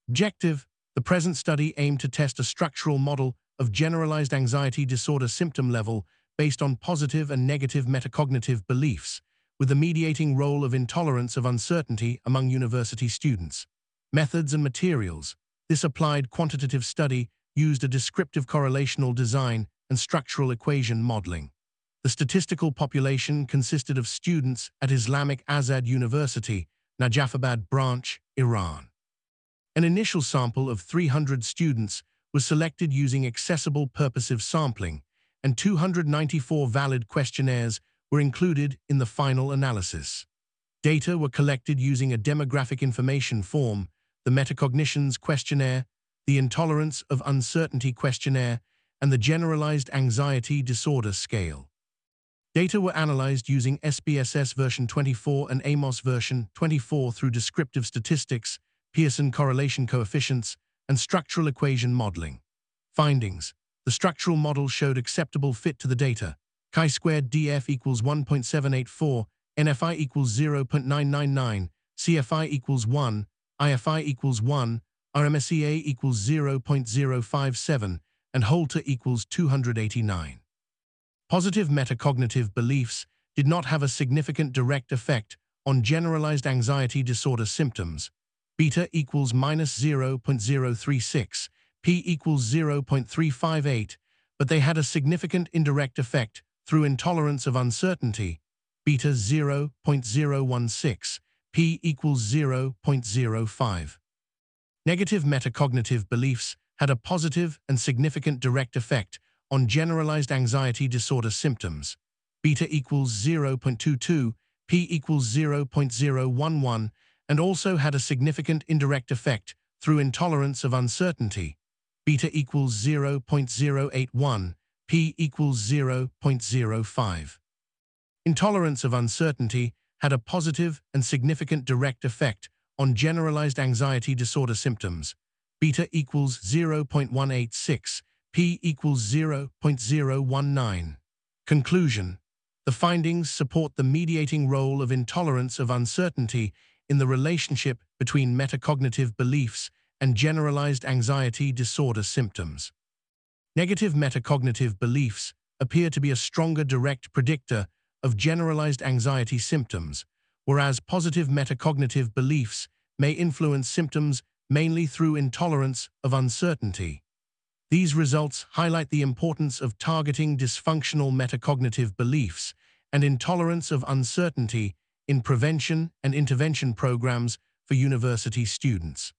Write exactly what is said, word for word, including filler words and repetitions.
Objective: the present study aimed to test a structural model of generalized anxiety disorder symptom level based on positive and negative metacognitive beliefs, with the mediating role of intolerance of uncertainty among university students. Methods and materials: this applied quantitative study used a descriptive correlational design and structural equation modeling. The statistical population consisted of students at Islamic Azad University, Najafabad branch, Iran. An initial sample of three hundred students was selected using accessible purposive sampling, and two hundred ninety-four valid questionnaires were included in the final analysis. Data were collected using a demographic information form, the Metacognitions Questionnaire, the Intolerance of Uncertainty Questionnaire, and the Generalized Anxiety Disorder Scale. Data were analyzed using S P S S version twenty-four and AMOS version twenty-four through descriptive statistics, Pearson correlation coefficients, and structural equation modeling. Findings: the structural model showed acceptable fit to the data. Chi-squared D F equals one point seven eight four, N F I equals zero point nine nine nine, C F I equals one, I F I equals one, R M S E A equals zero point zero five seven, and Holter equals two hundred eighty-nine. Positive metacognitive beliefs did not have a significant direct effect on generalized anxiety disorder symptoms. Beta equals minus zero point zero three six, P equals zero point three five eight, but they had a significant indirect effect through intolerance of uncertainty. Beta zero point zero one six, P equals zero point zero five. Negative metacognitive beliefs had a positive and significant direct effect on generalized anxiety disorder symptoms. Beta equals zero point two two, P equals zero point zero one one, and also had a significant indirect effect through intolerance of uncertainty. Beta equals zero point zero eight one, P equals zero point zero five. Intolerance of uncertainty had a positive and significant direct effect on generalized anxiety disorder symptoms. Beta equals zero point one eight six, P equals zero point zero one nine. Conclusion: the findings support the mediating role of intolerance of uncertainty in the relationship between metacognitive beliefs and generalized anxiety disorder symptoms. Negative metacognitive beliefs appear to be a stronger direct predictor of generalized anxiety symptoms, whereas positive metacognitive beliefs may influence symptoms mainly through intolerance of uncertainty. These results highlight the importance of targeting dysfunctional metacognitive beliefs and intolerance of uncertainty in prevention and intervention programs for university students.